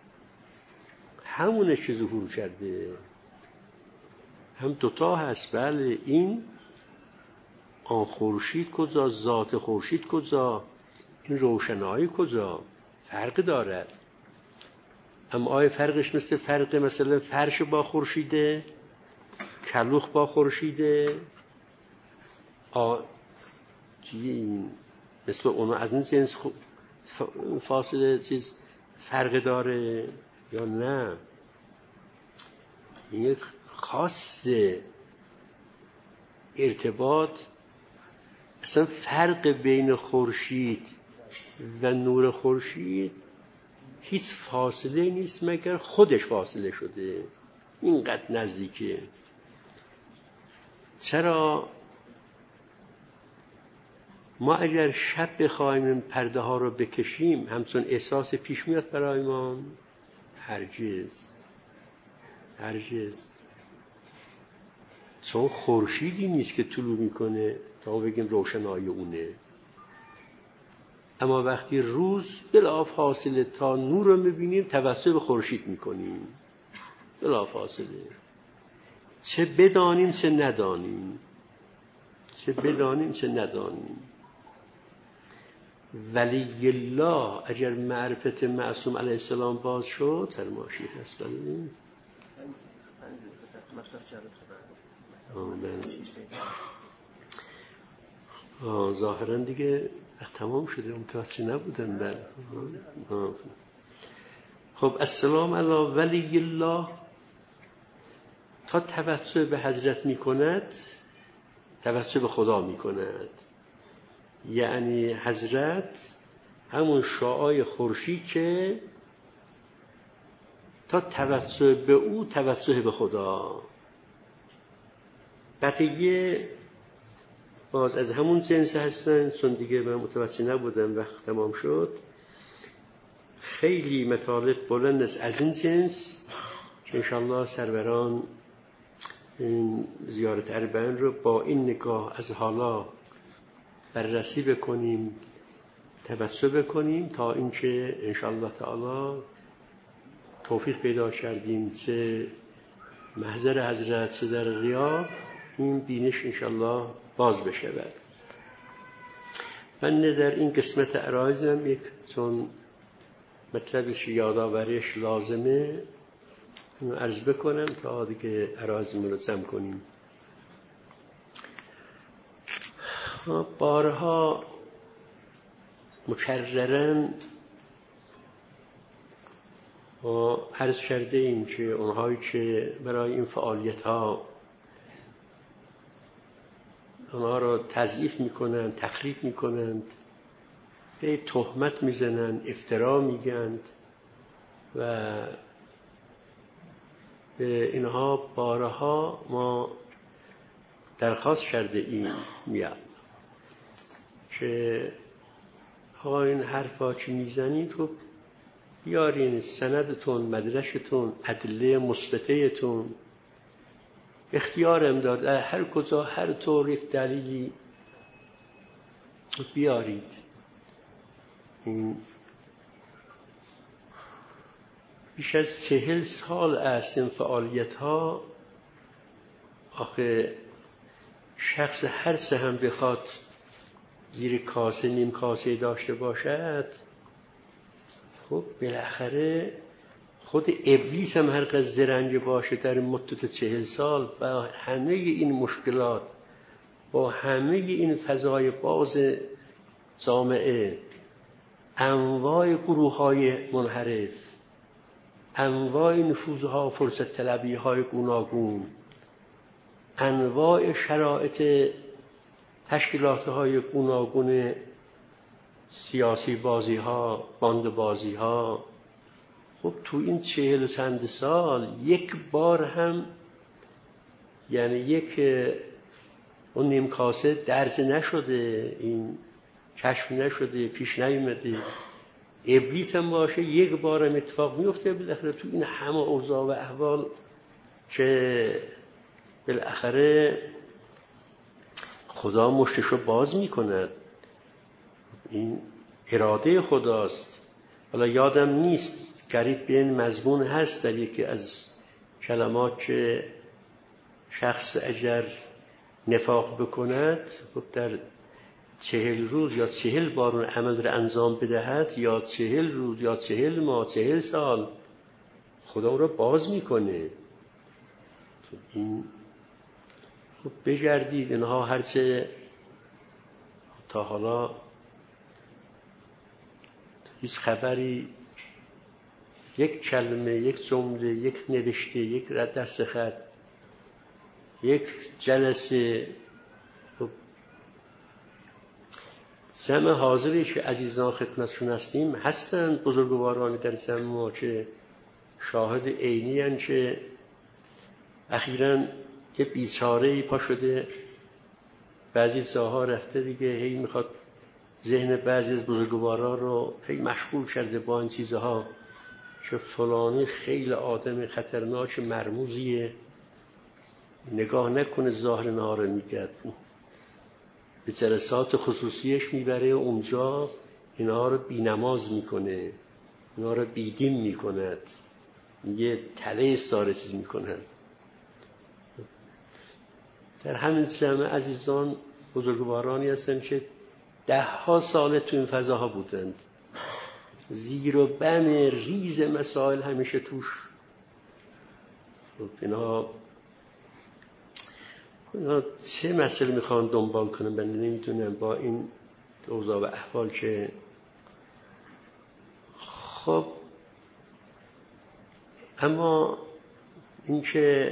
همونه که ظهور کرده، هم دوتا هست. بله این آن خورشید کجا، ذات خورشید کجا، این روشنایی کجا، فرق دارد. اما آیا فرقش مثل فرق مثلا فرش با خورشیده، کلوخ با خورشیده؟ آ این مثل اونو از این جنس فاصله چیز فرق داره یا نه؟ این خاص ارتباط، اصلا فرق بین خورشید و نور خورشید هیچ فاصله نیست مگر خودش فاصله شده، اینقدر نزدیکه. چرا ما اگر شب بخوایم این پرده ها رو بکشیم همچون احساس پیش میاد برای ما؟ هرگز هرگز. چون خورشیدی نیست که طلوع میکنه تا ما بگیم روشنایی اونه. اما وقتی روز بلا فاصله تا نور رو میبینیم توسل به خورشید میکنیم بلا فاصله، چه بدانیم چه ندانیم، چه بدانیم چه ندانیم. ولی الله اگر معرفت معصوم علیه السلام باز شد، فرماشی هست بلیم ظاهرا دیگه تمام شده، متوجه نبودن. بله. خب السلام علی ولی الله تا توسل به حضرت می کند توسل به خدا می کند، یعنی حضرت همون شعاع خورشید که تا توسل به او توسل به خدا. بقیه باز از همون جنس هستن، چون دیگه من متوجه نبودم وقت تمام شد. خیلی مطالب بلند است از این جنس که انشاءالله سروران این زیارت اربعین رو با این نگاه از حالا بررسی بکنیم، توسل بکنیم تا اینکه انشاءالله تعالی توفیق پیدا کردیم چه محضر حضرت چه در غیاب این بینش انشاءالله باز بشود. من در این قسمت عرایزم یک چون مطلبش یادآوریش لازمه عرض بکنم تا دیگه عرایزمون رو جمع کنیم. بارها مکررن ما عرض کرده ایم که اونهایی که برای این فعالیت ها اونها رو تضعیف میکنند، تخریب میکنند، به تهمت میزنند، افترا میگند و به اینها بارها ما درخواست کرده ایم میاد که آقا این حرفا که میزنید خب بیارین سندتون، مدرکتون، ادله مثبته‌تون، اختیارم داد هر کجا هر طور یک دلیلی بیارید. این بیش از چهل سال است این فعالیت ها. آخه شخص هر سه هم بخواد زیر کاسه نیم کاسه داشته باشد، خب بالاخره خود ابلیس هم هر قدر زرنگ باشه در مدت چهل سال با همه این مشکلات، با همه این فضای باز جامعه، انواع گروه های منحرف، انواع نفوذها، فرصت طلبی های گوناگون، انواع شرایط تشکیلات های گوناگون، سیاسی بازی ها، باند بازی ها. خب تو این چهل و چند سال یک بار هم یعنی یک اون نیم کاسه درز نشده، این کشف نشده، پیش نیومده. ابلیس هم باشه یک بار هم اتفاق میفته بالاخره تو این همه اوضاع و احوال که بالاخره خدا مشتشو باز میکند. این اراده خداست. حالا یادم نیست قریب به این مضمون هست در یکی از کلمات که شخص اگر نفاق بکند خب در چهل روز یا چهل بار اون عمل رو انجام بدهد یا چهل روز یا چهل ماه چهل سال خدا اون رو باز میکنه. این خب بگردید اینها هرچه تا حالا هیچ خبری یک کلمه، یک جمله، یک نوشته، یک دست خط، یک جلسه. جمع حاضری که عزیزان خدمتشون هستیم هستند بزرگوارانی در جمع ما که شاهد عینی هستند که اخیراً یه بیچاره‌ای پا شده بعضی جاها رفته دیگه هی میخواد ذهن بعضی از بزرگواران رو هی مشغول کرده با این چیزها که فلانی خیلی آدم خطرناک مرموزیه، نگاه نکنه ظاهر نها رو میگرد، به جلسات خصوصیش میبره اونجا اینها رو بینماز میکنه، اینها رو بیدین میکند، یه تله ساره چیز میکنن. در همین جمع عزیزان بزرگوارانی هستند که ده ها ساله تو این فضاها بودند، زیر و بم ریز مسائل همیشه توش. اینا اینا چه مسئله میخوان دنبال کنن من نمیدونم با این اوضاع و احوال که خب. اما این که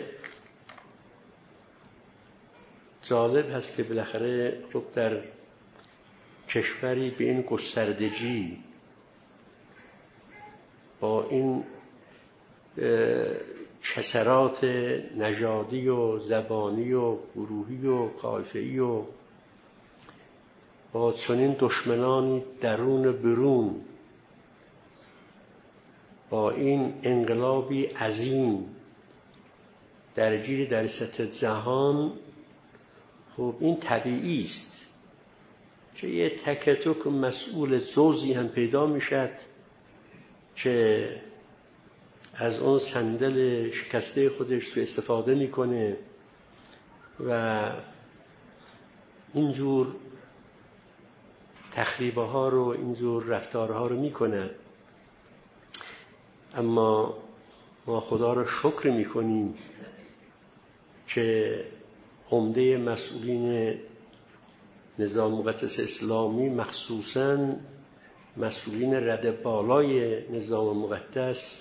جالب هست که بالاخره خب در کشوری به این گستردگی با این کسرات نژادی و زبانی و گروهی و طایفه‌ای و با چنین دشمنانی درون و برون، با این انقلابی عظیم درگیری در سطح جهان، خب این طبیعی است که یه تک تک مسئول جزئی هم پیدا میشد که از اون صندل شکسته خودش سوء استفاده میکنه و اینجور تخریبه ها رو، اینجور رفتارها رو میکنه. اما ما خدا رو شکر میکنیم که عمده مسئولین نظام مقدس اسلامی، مخصوصاً مسئولین رده بالای نظام مقدس،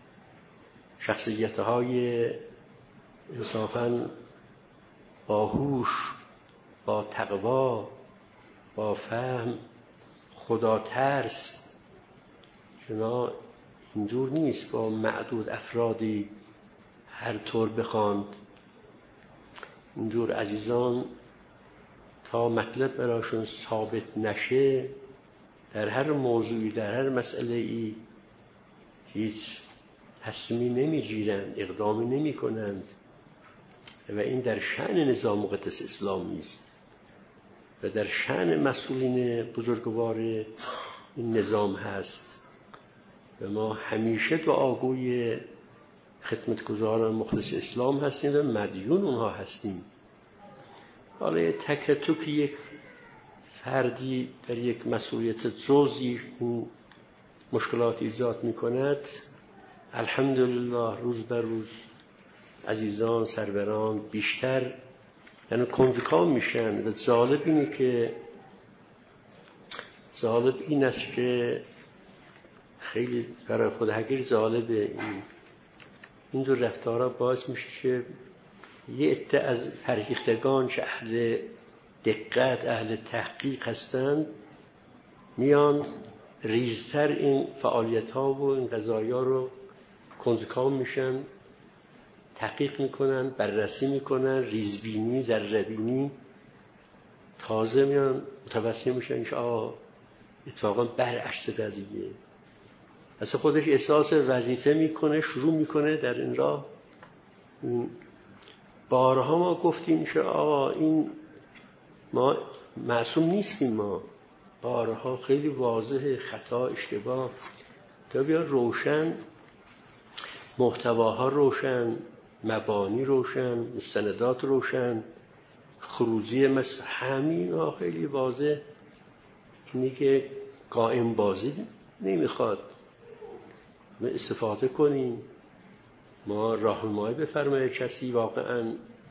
شخصیت‌های انصافاً باهوش، با تقوا، با فهم، خدا ترس، چنا اینجور نیست با معدود افرادی هر طور بخواند. اینجور عزیزان تا مطلب براشون ثابت نشه در هر موضوعی، در هر مسئله‌ای هیچ تصمیمی نمیگیرند، اقدامی نمی کنند و این در شأن نظام مقدس اسلامی است و در شأن مسئولین بزرگوار این نظام هست و ما همیشه دعاگوی خدمتگزاران مخلص اسلام هستیم و مدیون اونها هستیم. حالا تک تک یک فردی در یک مسئولیت جزئی این مشکلات ایجاد می کند، الحمدلله روز بر روز عزیزان سروران بیشتر یعنی کنجکاو میشن و جالب اینه که جالب این است که خیلی برای خود حقیر جالبه این اینجور رفتارها باعث میشه که یه عده از فرهیختگان که اهل دقت، اهل تحقیق هستند میان ریزتر این فعالیت ها و این قضایا رو کنجکاو میشن، تحقیق میکنن، بررسی میکنن، ریزبینی، ذره‌بینی، تازه میان متوسم میشن که آه اتفاقا برعکس قضیه. اصلا خودش احساس وظیفه میکنه، شروع میکنه در این راه. بارها ما گفتیم که آقا این ما معصوم نیستیم، ما بارها خیلی واضحه خطا، اشتباه، تا بیا روشن، محتواها روشن، مبانی روشن، مستندات روشن، خروجی مثل همین ها خیلی واضح. اینی که قائم بازی نمیخواد، ما استفاده کنیم، ما راهنمایی بفرمایه کسی. واقعا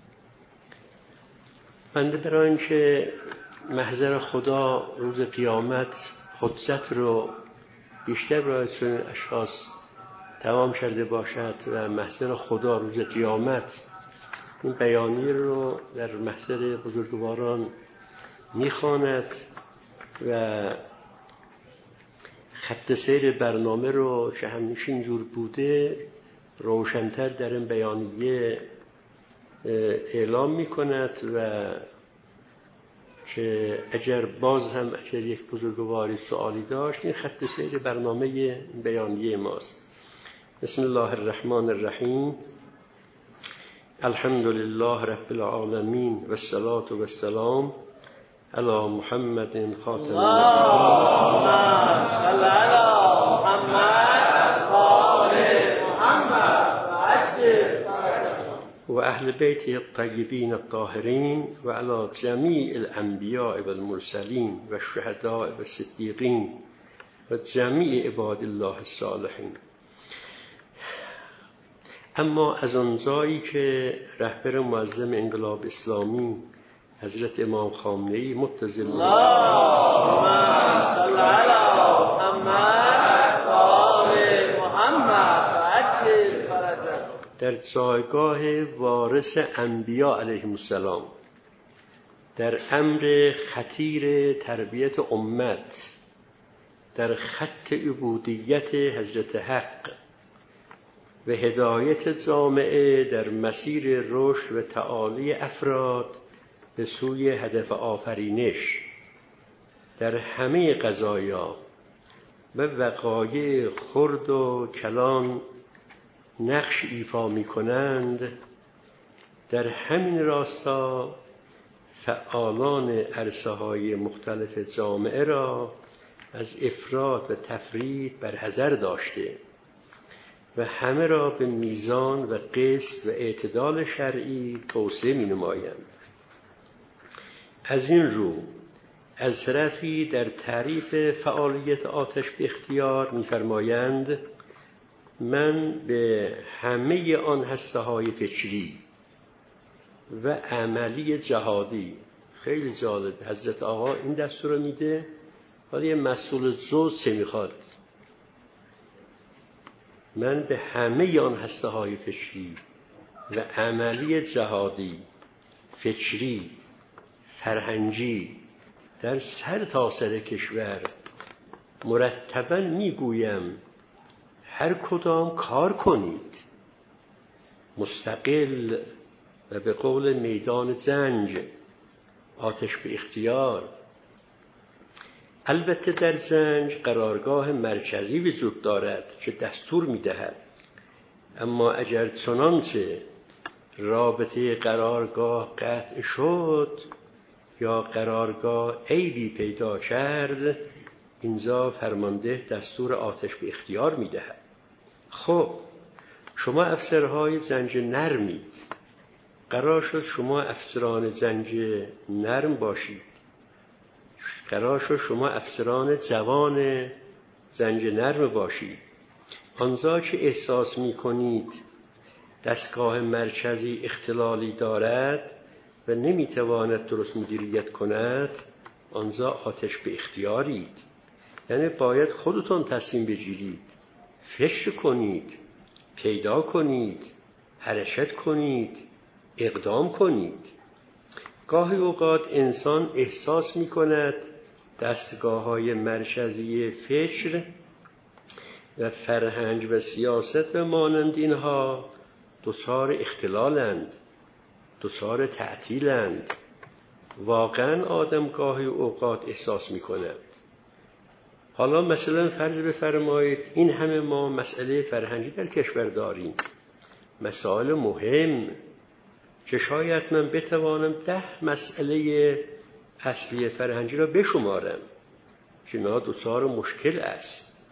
بنده برای این که محضر خدا روز قیامت حجت رو بیشتر برای چنین اشخاص تمام شده باشد و محضر خدا روز قیامت این بیانیه رو در محضر بزرگواران میخواند و خط سیر برنامه رو که همیشه اینجور بوده روشن‌تر در این بیانیه اعلام میکند و که اگر باز هم اگر یک بزرگواری سوالی داشت این خط سیر برنامه بیانیه ماست. بسم الله الرحمن الرحیم. الحمد لله رب العالمین و الصلاة و السلام علی محمد خاتم اللهم صل علی محمد آل محمد و عجل و اهل بیته الطیبین الطاهرین و علی جمیع الانبیاء و المرسلین و الشهداء و الصدیقین و جمیع عباد الله الصالحین. اما از آن جایی که رهبر معظم انقلاب اسلامی حضرت امام خامنه‌ای متضل اللهم صل علی محمد آل محمد و عجل فرجه در جایگاه وارث انبیاء علیهم السلام در امر خطیر تربیت امت در خط عبودیت حضرت حق و هدایت جامعه در مسیر رشد و تعالی افراد به سوی هدف آفرینش در همه قضایا و وقایع خرد و کلان نقش ایفا می کنند، در همین راستا فعالان عرصه های مختلف جامعه را از افراط و تفریط برحذر داشته و همه را به میزان و قسط و اعتدال شرعی توصیه می نمایند. از این رو از طرفی در تعریف فعالیت آتش به اختیار می فرمایند من به همه آن هسته‌های فکری و عملی جهادی، خیلی جالب حضرت آقا این دستور رو میده ولی یه مسئول جز چه میخواد؟ من به همه آن هسته‌های فکری و عملی جهادی، فکری، فرهنگی در سر تا سر کشور مرتباً میگویم هر کدام کار کنید، مستقل و به قول میدان جنگ، آتش به اختیار. البته در جنگ قرارگاه مرکزی وجود دارد که دستور میدهد، اما اگر چنانچه رابطه قرارگاه قطع شد یا قرارگاه عیبی پیدا کرد، اینجا فرمانده دستور آتش به اختیار میدهد. خب شما افسرهای زنج نرمید، قرار شد شما افسران زنج نرم باشید، قرار شد شما افسران جوان زنج نرم باشید. آنجا که احساس می کنید دستگاه مرکزی اختلالی دارد و نمی تواند درست مدیریت کند، آنجا آتش به اختیارید. یعنی باید خودتون تصمیم بگیرید، فکر کنید، پیدا کنید، حرکت کنید، اقدام کنید. گاهی اوقات انسان احساس می کند دستگاه های مرکزی فکر و فرهنگ و سیاست و مانند اینها دچار اختلالند، دچار تعطیلند. واقعا آدم گاهی اوقات احساس می کند. حالا مثلا فرض بفرمایید این همه ما مسئله فرهنگی در کشور داریم، مسائل مهم که شاید من بتوانم ده مسئله اصلی فرهنگی را بشمارم که اینا دچار مشکل است.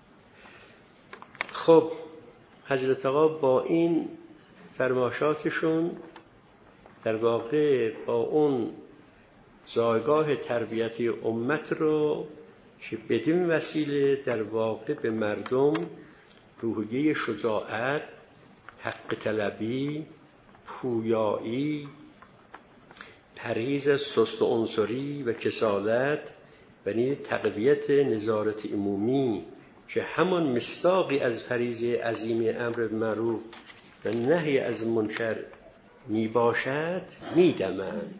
خب حضرت آقا با این فرمایشاتشون در واقع با اون جایگاه تربیتی امت رو که بدین وسیله در واقع به مردم روحیه شجاعت، حق طلبی، پویایی، پرهیز از سست و عنصری و کسالت و نیز تقویت نظارت عمومی که همان مصداقی از فریضه عظیم امر معروف و نهی از منکر می باشد می دمند.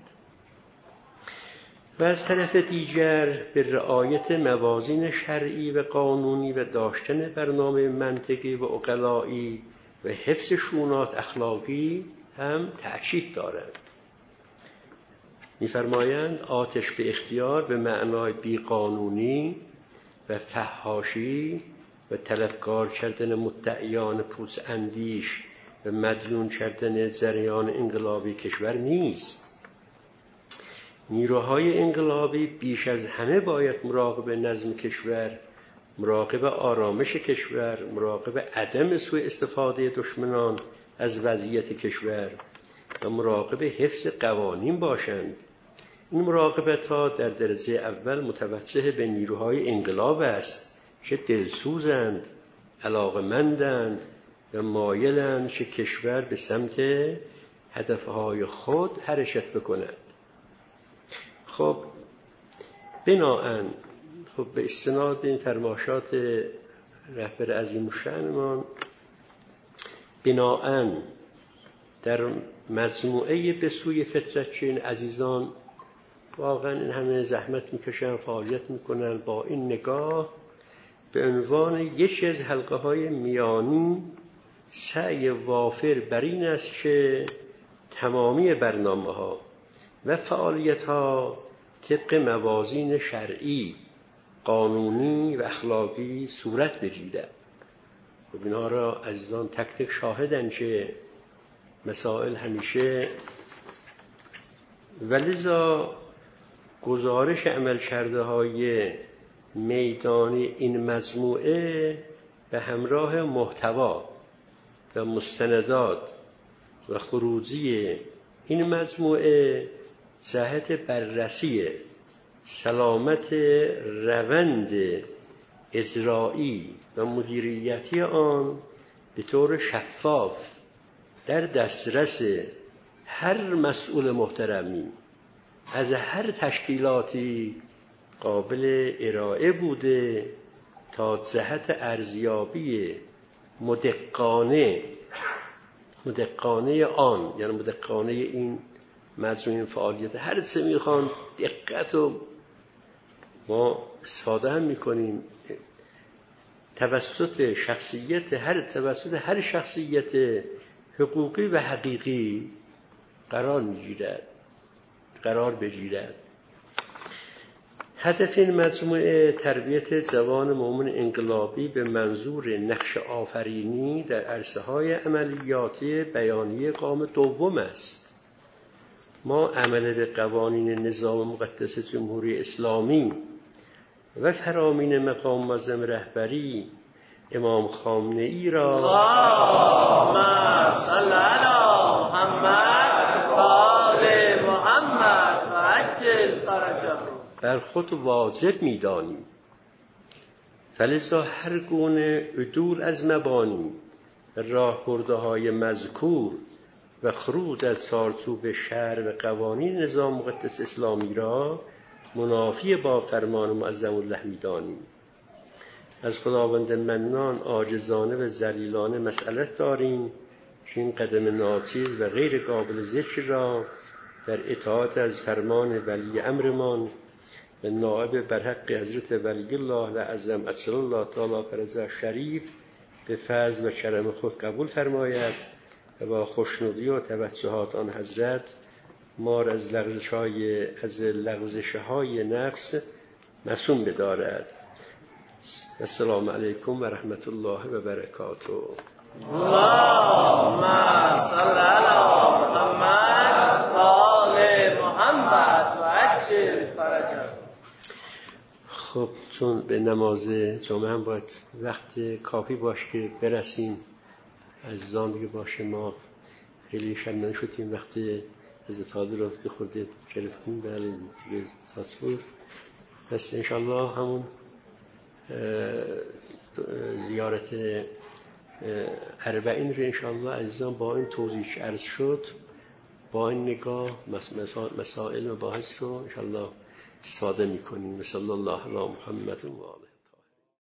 و از طرف دیگر به رعایت موازین شرعی و قانونی و داشتن برنامه منطقی و عقلایی و حفظ شؤونات اخلاقی هم تأکید دارند. می‌فرمایند آتش به اختیار به معنای بیقانونی و فحاشی و طلبکار کردن مدعیان پوچ اندیش و مدیون کردن جریان انقلابی کشور نیست. نیروهای انقلابی بیش از همه باید مراقب نظم کشور، مراقب آرامش کشور، مراقب عدم سوء استفاده دشمنان از وضعیت کشور و مراقب حفظ قوانین باشند. این مراقبت ها در درجه اول متوجه به نیروهای انقلاب است که دلسوزند، علاقمندند و مایلند که کشور به سمت هدفهای خود حرکت بکند. خب بناهن خب به استناد این فرمایشات رهبر عظیم الشأنمان، بناهن در مجموعه به سوی فطرت که این عزیزان واقعا این همه زحمت میکشن، فعالیت میکنن، با این نگاه به عنوان یکی از حلقه های میانی سعی وافر بر این است که تمامی برنامه ها و فعالیت ها طبق موازین شرعی، قانونی و اخلاقی صورت بگیرد. و اینها را عزیزان تک تک شاهدن که مسائل همیشه، ولذا گزارش عمل کرده های میدانی این مجموعه به همراه محتوا و مستندات و خروجی این مجموعه جهت بررسی سلامت روند اجرایی و مدیریتی آن به طور شفاف در دسترس هر مسئول محترمی از هر تشکیلاتی قابل ارائه بوده تا جهت ارزیابی مدقانه مدقانه آن، یعنی مدقانه این مجموعه فعالیت هر چه میخوان دقت و ما استفاده هم میکنیم توسط شخصیت هر توسط هر شخصیت حقوقی و حقیقی قرار میگیرد قرار بگیرد. هدف این مجموعه تربیت جوان مؤمن انقلابی به منظور نقش آفرینی در عرصه‌های عملیاتی بیانیه گام دوم است. ما عمل به قوانین نظام مقدس جمهوری اسلامی و فرامین مقام معظم رهبری امام خامنه‌ای را اللهم صل علی محمد و آل محمد و عجل فرجه بر خود واجب می‌دانیم. فلذا هر گونه عدول از مبانی و راهبردهای مذکور و خروج از چارچوب شرع و قوانین نظام مقدس اسلامی را منافی با فرمان معظم الله می‌دانیم. از خداوند منان عاجزانه و ذلیلانه مسئلت داریم که این قدم ناچیز و غیر قابل ذکر را در اطاعت از فرمان ولی امرمان و نائب برحق حضرت ولی الله لعظم اجل الله تعالی فرجه شریف به فضل و کرم خود قبول فرماید و با خوشنودی و توجهات آن حضرت ما را از لغزش‌های از لغزش‌های نفس معصوم بدارد. السلام علیکم و رحمت الله و برکاته. اللهم صل علی محمد و آل محمد و عجل فرجه. خب چون به نماز جمعه هم باید وقت کافی باشه که برسیم، عزیزان دیگه باشه ما خیلی شنن شدیم وقتی از اتحاد رو خورده گرفتیم، بله دیگه تصویر پس انشالله همون زیارت اربعین رو انشالله عزیزان با این توضیح عرض شد، با این نگاه مسائل و بحث رو انشالله استفاده میکنیم. صلی الله علی محمد و آله.